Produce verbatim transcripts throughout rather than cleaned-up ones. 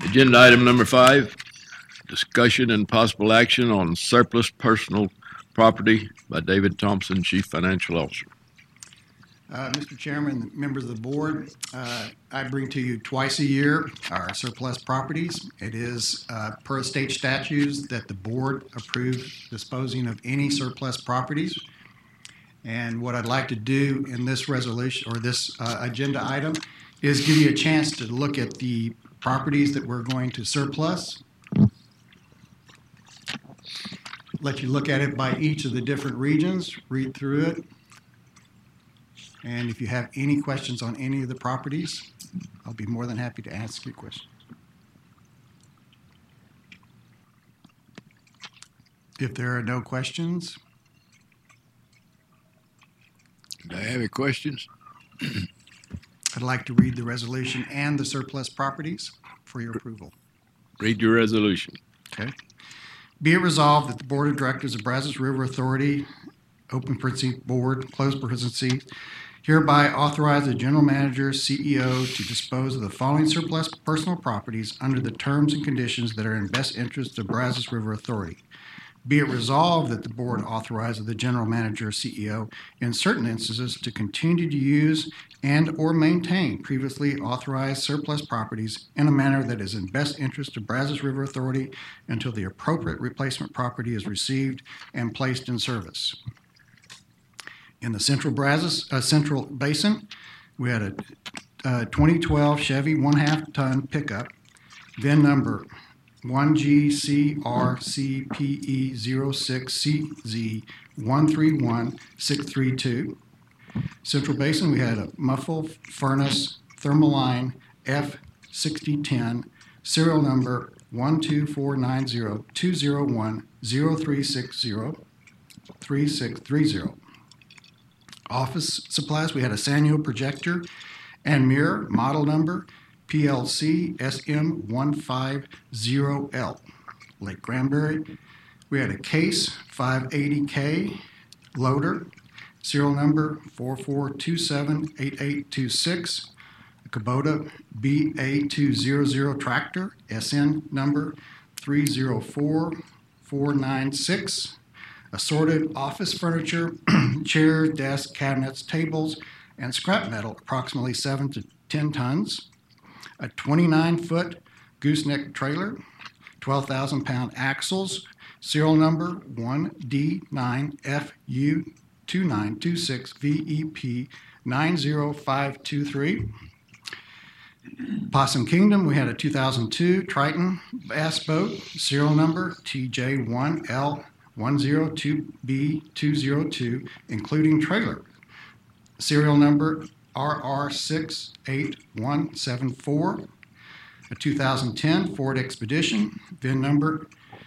Agenda item number five, discussion and possible action on surplus personal property by David Thompson, Chief Financial Officer. Uh, Mister Chairman, members of the board, uh, I bring to you twice a year our surplus properties. It is uh, per state statutes that the board approves disposing of any surplus properties. And what I'd like to do in this resolution or this uh, agenda item is give you a chance to look at the properties that we're going to surplus. Let you look at it by each of the different regions, read through it. And if you have any questions on any of the properties, I'll be more than happy to ask you questions. If there are no questions. Do I have any questions? I'd like to read the resolution and the surplus properties for your approval. Read your resolution. Okay. Be it resolved that the Board of Directors of Brazos River Authority, open parentheses, board, close parentheses, hereby authorize the general manager, C E O, to dispose of the following surplus personal properties under the terms and conditions that are in best interest of Brazos River Authority. Be it resolved that the board authorizes the general manager, C E O, in certain instances to continue to use and or maintain previously authorized surplus properties in a manner that is in best interest of Brazos River Authority until the appropriate replacement property is received and placed in service. In the Central Brazos, uh, Central Basin, we had a uh, twenty twelve Chevy one-half ton pickup, V I N number one G C R C P E zero six C Z one three one six three two. Central Basin, we had a Muffle Furnace Thermaline F sixty ten, serial number one two four nine zero two zero one zero three six zero three six three zero. Office supplies, we had a Sanyo projector and mirror, model number P L C S M one five zero L. Lake Granbury, we had a Case five eighty K loader, serial number four four two seven eight eight two six. A Kubota B A two hundred tractor, S N number three zero four four nine six. Assorted office furniture, chairs, desks, cabinets, tables, and scrap metal, approximately seven to ten tons. A twenty-nine foot gooseneck trailer, twelve thousand pound axles, serial number one D nine F U two nine two six V E P nine zero five two three. Possum Kingdom, we had a two thousand two Triton bass boat, serial number T J one L one zero two B two zero two, including trailer. Serial number R R six eight one seven four. A two thousand ten Ford Expedition, V I N number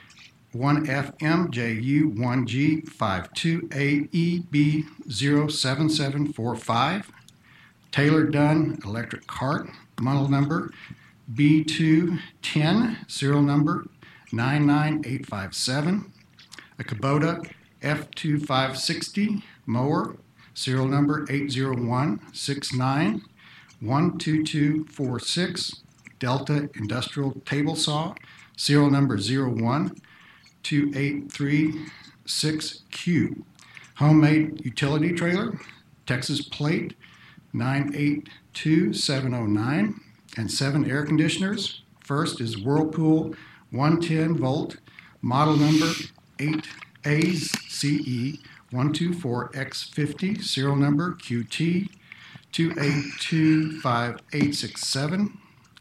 one F M J U one G five two A E B zero seven seven four five. Taylor Dunn electric cart, model number B two ten, serial number nine nine eight five seven. A Kubota F twenty-five sixty mower, serial number eight zero one six nine one two two four six. Delta industrial table saw, serial number zero one two eight three six Q. Homemade utility trailer, Texas plate nine eight two seven oh nine, and seven air conditioners. First is Whirlpool one ten volt, model number eight A C E one two four X fifty, serial number Q T two eight two five eight six seven.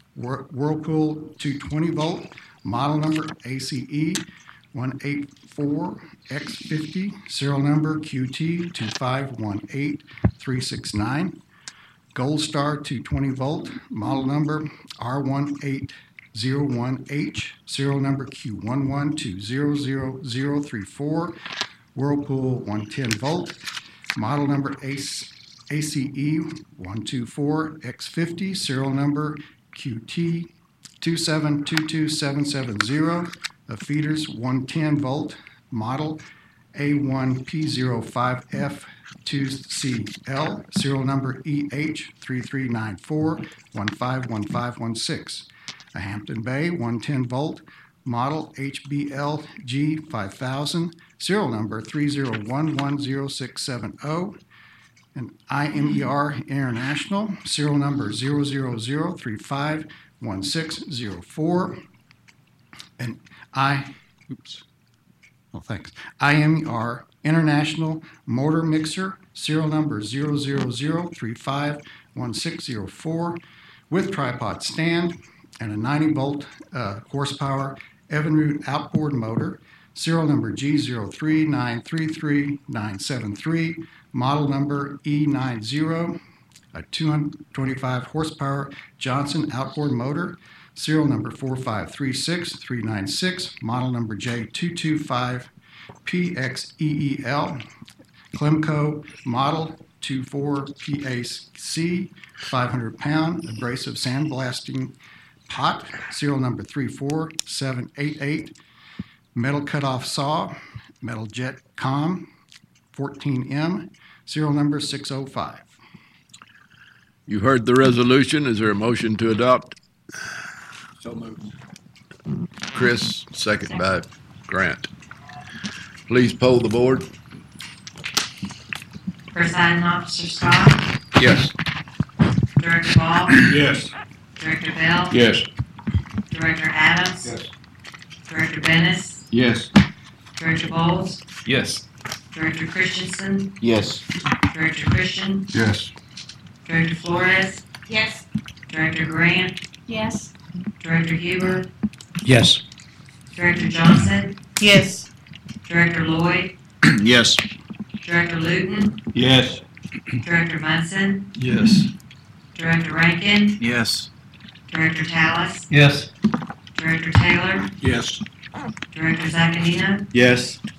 Whirlpool two twenty volt, model number A C E one eight four X fifty, serial number Q T two five one eight three six nine. Gold Star two twenty volt, model number R one eight zero one H, serial number Q one one two zero zero zero three four. Whirlpool one ten volt, model number A C E one two four X fifty, serial number Q T two seven two two seven seven zero. A feeders one ten volt, model A one P zero five F two C L, serial number E H three three nine four one five one five one six. a Hampton Bay one ten volt model H B L G five thousand, serial number three zero one one zero six seven zero, an I M E R International, serial number zero zero zero three five one six zero four, and I, oops, oh thanks, I M E R International Motor Mixer, serial number zero zero zero three five one six zero four, with tripod stand and a ninety volt uh, horsepower Evinrude outboard motor, serial number G zero three nine three three nine seven three, model number E ninety, a two hundred twenty-five horsepower Johnson outboard motor, serial number four five three six three nine six, model number J two two five P X E E L, Clemco model twenty-four P A C, five hundred pound abrasive sandblasting pot, serial number three four seven eight eight, metal cutoff saw, metal jet com fourteen M, serial number six oh five. You heard the resolution. Is there a motion to adopt? So moved. Chris, second by Grant. Please poll the board. Presiding Officer Scott, Yes. Director Ball, Yes. Director Bell, Yes. Director Adams, Yes. Director Bennis, Yes. Director Bowles, Yes. Director Christensen, Yes. Director Christian, Yes. Director Flores, Yes. Director Grant, Yes. Director Huber, Yes. Director Johnson, Yes. Director Lloyd, Yes. Director Luton, Yes. Director Munson, Yes. Director Rankin, Yes. Director Tallis, Yes. Director Taylor, Yes. Director Zaccanino, Yes.